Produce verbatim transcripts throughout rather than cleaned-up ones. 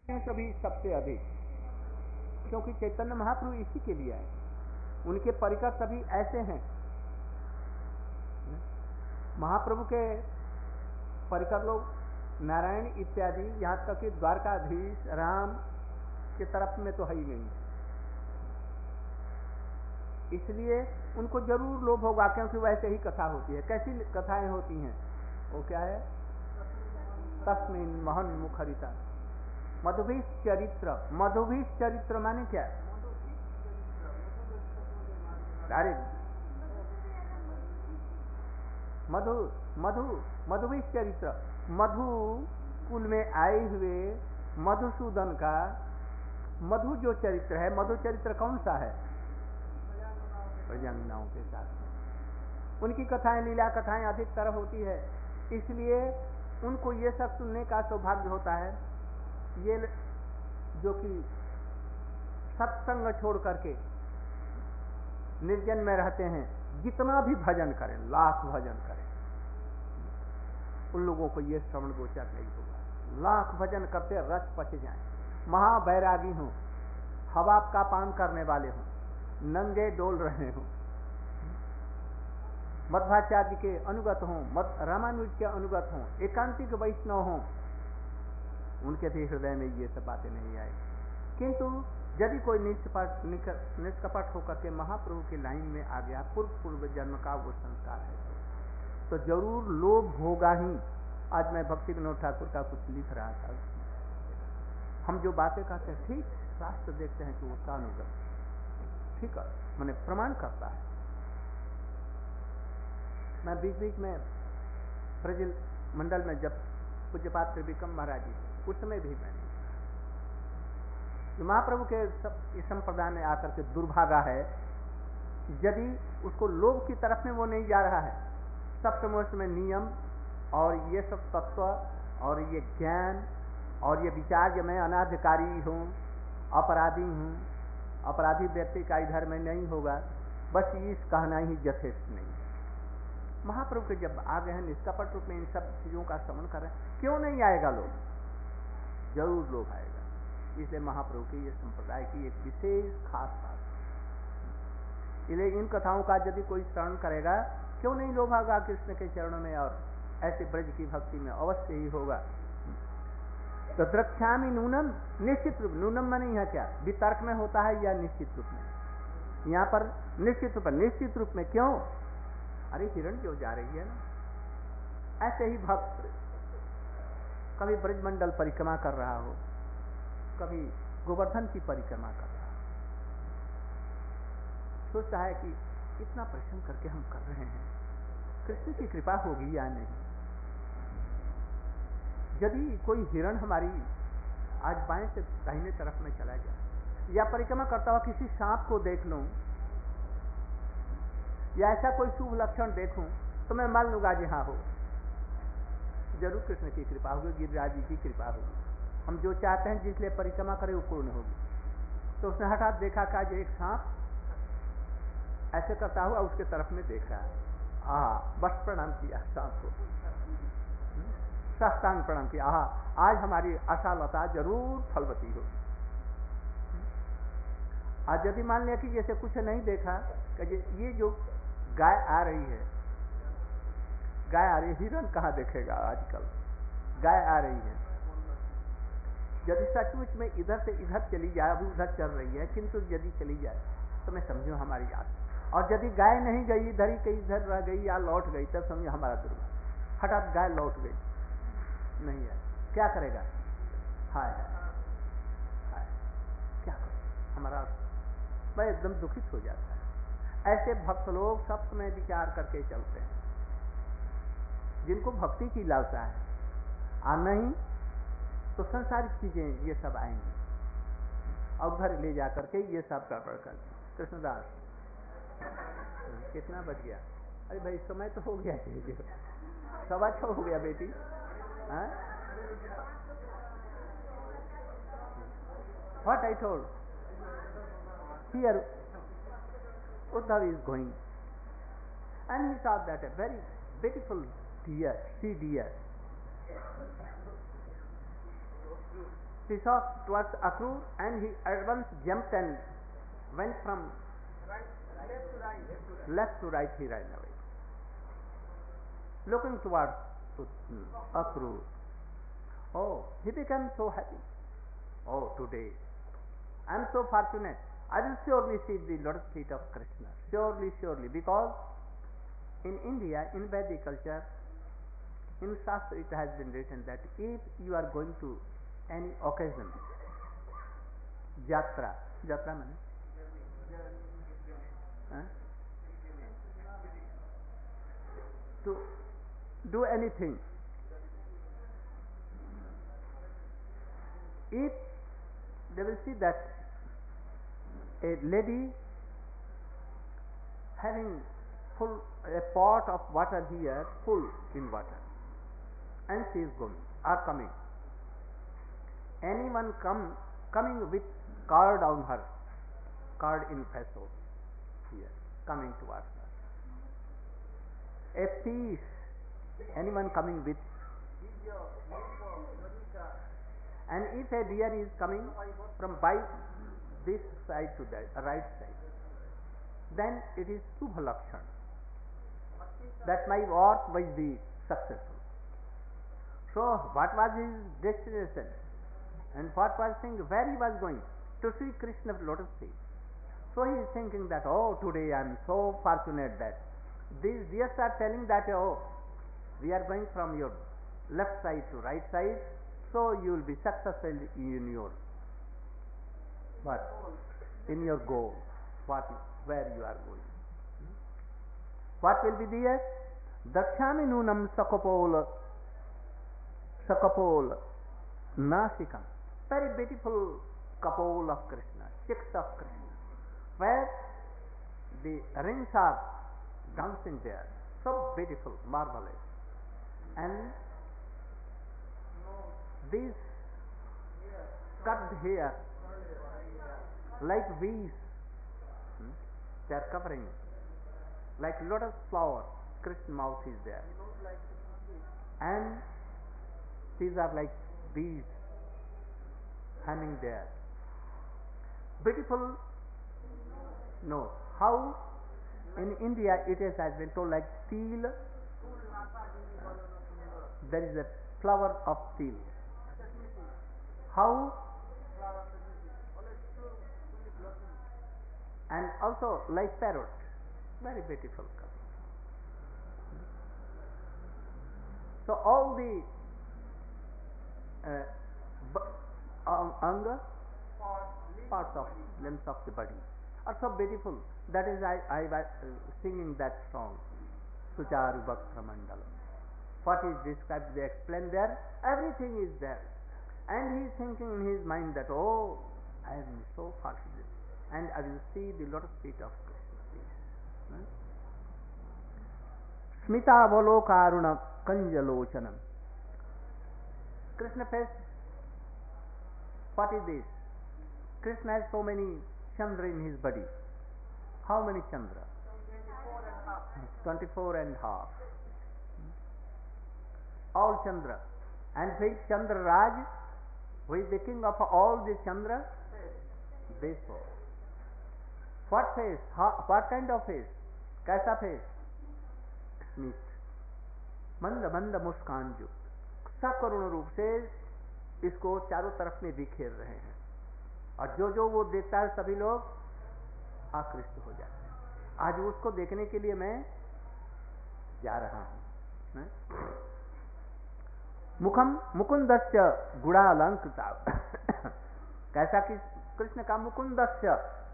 सभी सबसे अधिक, क्योंकि चैतन्य महाप्रभु इसी के लिए आए। उनके परिकर सभी ऐसे हैं। महाप्रभु के परिकर लोग नारायण इत्यादि, यहाँ तक कि द्वारकाधीश राम के तरफ में तो है ही नहीं, इसलिए उनको जरूर लोभ होगा, क्योंकि वैसे ही कथा होती है। कैसी कथाएं होती हैं? वो क्या है? तस्मिन महन मुखरिता मधुभीष चरित्र। मधुभीष चरित्र माने क्या? अरे मधु मधु मधुभीष चरित्र, मधु कुल में आए हुए मधुसूदन का मधु जो चरित्र है, मधु चरित्र कौन सा है? प्रजंगनाओं के साथ उनकी कथाएं, लीला कथाएं अधिकतर होती है, इसलिए उनको ये सब सुनने का सौभाग्य होता है। ये जो कि सत्संग छोड़ करके निर्जन में रहते हैं, जितना भी भजन करें, लाख भजन करें, उन लोगों को ये श्रवण गोचर नहीं होगा। लाख भजन करते रस पच जाएं, महावैरागी हों, हवा का पान करने वाले हों, नंगे डोल रहे हों, मध्वाचार्य के अनुगत हों, रामानुज के अनुगत हों, एकांतिक वैष्णव हों, उनके भी हृदय में ये सब बातें नहीं आए। किंतु यदि कोई निष्कपट निष्कपट होकर के महाप्रभु की लाइन में आ गया, पूर्व पूर्व जन्म का वो संस्कार है, तो जरूर लोभ होगा ही। आज मैं भक्ति विनोद ठाकुर का कुछ लिख रहा था, हम जो बातें कहते हैं ठीक, शास्त्र देखते हैं कि उसका अनुगत ठीक है, मैंने प्रमाण करता है। मैं बीच बीच में ब्रज मंडल में जब पूज्यपाद त्रिविक्रम महाराज जी थे, उस समय भी मैंने महाप्रभु के इस संप्रदाय में आकर के दुर्भागा है, यदि उसको लोभ की तरफ में वो नहीं जा रहा है। सप्तमोष में नियम और ये सब तत्व और ये ज्ञान और ये विचार कि मैं अनाधिकारी हूँ, अपराधी हूँ, अपराधी व्यक्ति का इधर में नहीं होगा, बस इस कहना ही यथेष्ट नहीं। महाप्रभु के जब आ गए हैं निष्कपट रूप में इन सब चीजों का श्रवण कर रहे हैं, क्यों नहीं आएगा लोग? जरूर लोग आएगा। इसलिए महाप्रभु के ये संप्रदाय की एक विशेष खास बात, इसलिए इन कथाओं का यदि कोई श्रवण करेगा, क्यों नहीं लोभ होगा कृष्ण के चरणों में, और ऐसे ब्रज की भक्ति में अवश्य ही होगा। तो द्रक्ष्यामि नूनम, निश्चित रूप, नूनम माने यहाँ क्या वितर्क में होता है या निश्चित रूप में? यहाँ पर निश्चित रूप, निश्चित रूप में क्यों? अरे हिरण जो जा रही है ना, ऐसे ही भक्त कभी ब्रजमंडल परिक्रमा कर रहा हो, कभी गोवर्धन की परिक्रमा कर रहा हो, सोचता है कि इतना परिश्रम करके हम कर रहे हैं, कृष्ण की कृपा होगी या नहीं। यदि कोई हिरण हमारी आज बाएं से दाहिने तरफ में चला जाए, या परिक्रमा करता हुआ किसी सांप को देख लूं, या ऐसा कोई शुभ लक्षण देखूं, तो मैं मान लूंगा जी हाँ हो, जरूर कृष्ण की कृपा होगी, गिरिराज जी की कृपा होगी। हम जो चाहते हैं जिसलिए परिक्रमा करें वो पूर्ण होगी। तो उसने हठात देखा का जो एक सांप ऐसे करता हुआ उसके तरफ में देख रहा है, आ बस प्रणाम किया सांप को, साष्टांग प्रणाम किया, आहा आज हमारी आशा लता जरूर फलवती होगी। आज यदि मान लिया कि जैसे कुछ नहीं देखा कि ये जो गाय आ रही है, गाय आ रही है, हिरण कहाँ देखेगा आजकल, गाय आ रही है, यदि सचमुच में इधर से इधर चली जाए, अभी उधर चल रही है, किंतु यदि चली जाए तो मैं समझू हमारी याद, और यदि गाय नहीं गई, इधर ही कहीं इधर रह गई या लौट गई, तब समझो हमारा दुर्भाग्य। हठात गाय लौट गई, नहीं है, क्या करेगा? हाय हाय, क्या करेगा हमारा, मैं एकदम दुखित हो जाता है। ऐसे भक्त लोग सब समय विचार करके चलते हैं, जिनको भक्ति की लालसा है, और नहीं तो संसारिक चीजें ये सब आएंगी और घर ले जा करके ये सब गड़बड़ कर। कृष्णदास कितना बच गया? अरे भाई समय तो हो गया, सवा छह हो गया बेटी। What I told, here Uddhav is going, and he saw that a very beautiful deer, sea deer. He saw towards Akrur and he at once jumped and went from Right, left to right. left to right, he ran away. Looking towards Akrur. Oh, he became so happy. Oh, today I am so fortunate. I will surely see the lotus feet of Krishna. Surely, surely. Because in India, in Vedic culture, in Shastra it has been written that if you are going to any occasion, Jatra, Jatra means huh? to do anything, if they will see that a lady having full a pot of water here, full in water, and she is going or coming. Anyone come coming with card on her, card in peso here, coming towards her. A piece, anyone coming with, and if a deer is coming from by this side to that right side, then it is Subha Lakshan, that my work will be successful. So what was his destination? And what was thing where he was going? To see Krishna's lotus feet. So he is thinking that, oh, today I am so fortunate that these deers are telling that, oh, we are going from your left side to right side, so you will be successful in your what? In your goal. What where you are going. What will be there? Dakshami nunam sakapol sakapol nasikam. Very beautiful kapol of Krishna, chicks of Krishna, where the rings are dancing there. So beautiful, marvelous. And these cut hair like weeds, hmm? they are covering like lotus flower. Krishna mouth is there, and these are like bees hanging there. Beautiful. No, how in India it is has been told like teal. There is a flower of teal. How? And also like parrot, very beautiful color. So all the uh, b- um, anga parts of limbs of the body are so beautiful. That is I, I was uh, singing that song, Sucharu Bhakra Mandala. What is described, they explain there, everything is there. And he is thinking in his mind that, oh, I am so fortunate, and I will see the lotus feet of Krishna. Smita Avalokaruna Kanjalochanam. Krishna face, what is this? Krishna has so many Chandra in his body. How many Chandra? twenty-four and a half. All Chandra. And which Chandra Raj, who is the king of all the Chandra? Deso. What face? How, what kind of face? Kaisa face? Smith. Manda manda muskan जो सकरुण रूप से इसको चारों तरफ में बिखेर रहे हैं, और जो जो वो देखता है सभी लोग आकृष्ट हो जाते हैं। आज उसको देखने के लिए मैं जा रहा हूं। मुखम मुकुंदस्य गुणालंकृता। कैसा कि कृष्ण का मुकुंदस्य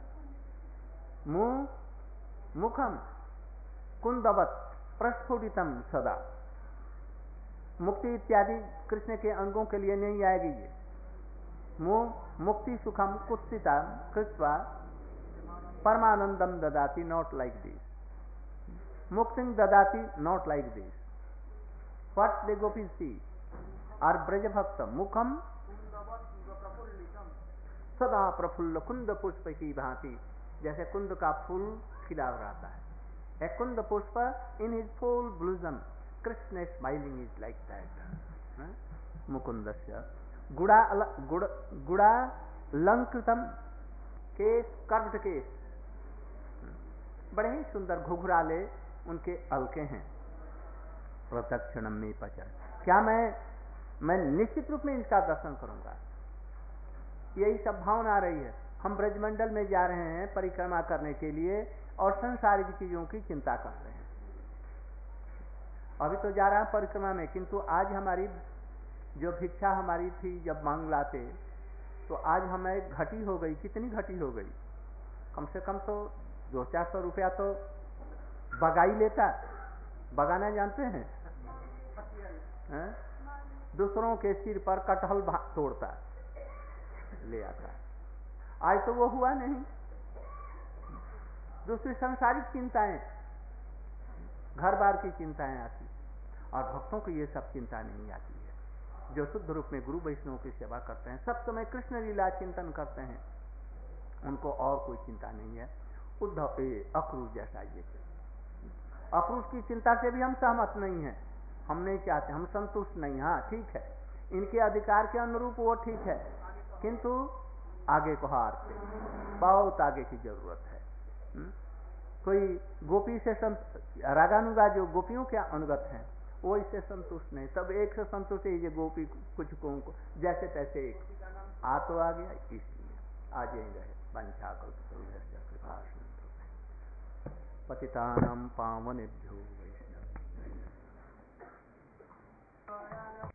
मुंह, मुखम कुंदवत प्रस्फुटितम सदा। मुक्ति इत्यादि कृष्ण के अंगों के लिए नहीं आएगी ये। मुंह मुक्ति सुखम कुत्सिता कृत्वा परमानंदम ददाति, नॉट लाइक दिस। मुक्ति ददाति, not like this. What the गोपीज सी आर ब्रज भक्त मुखम सदा प्रफुल्ल कुंद पुष्प की भांति, जैसे कुंद का फूल खिला रहता है। A kunda pushpa in his full blossom, Krishna smiling is like that. Mukundasya गुड़ा गुड़ गुड़ा लंकृतम केस, कर्व्ड केस, बड़े ही सुंदर घुघराले उनके अलके हैं। प्रदक्षिणम में पचर, क्या मैं मैं निश्चित रूप में इनका दर्शन करूंगा। यही सब भावना आ रही है। हम ब्रजमंडल में जा रहे हैं परिक्रमा करने के लिए और संसारिक चीजों की चिंता कर रहे हैं। अभी तो जा रहा है परिक्रमा में, किंतु आज हमारी जो भिक्षा हमारी थी जब मांग लाते, तो आज हमें घटी हो गई। कितनी घटी हो गई? कम से कम तो दो चार सौ रुपया तो बगाई लेता। बगाना जानते हैं, हैं? दूसरों के सिर पर कटहल तोड़ता ले आता। आज तो वो हुआ नहीं। दूसरी संसारिक चिंताएं, घर बार की चिंताएं आती, और भक्तों को ये सब चिंता नहीं आती है। जो शुद्ध रूप में गुरु वैष्णव की सेवा करते हैं, सब समय कृष्ण लीला चिंतन करते हैं, उनको और कोई चिंता नहीं है। उद्धव अक्रूर जैसा ये, अक्रूर की चिंता से भी हम सहमत नहीं हैं। हम नहीं चाहते, हम संतुष्ट नहीं। हाँ ठीक है, इनके अधिकार के अनुरूप वो ठीक है, किंतु आगे को हारते, बहुत आगे की जरूरत है। हुँ? कोई गोपी से संत रागानुगा जो गोपियों के अनुगत हैं, वो इससे संतुष्ट नहीं। तब एक से संतुष्ट है, ये गोपी कुछ को जैसे तैसे एक आ तो आ गया, इसलिए आ जाएंगे। वंशा कृपा पतितानां पावनेभ्यो वैष्णव।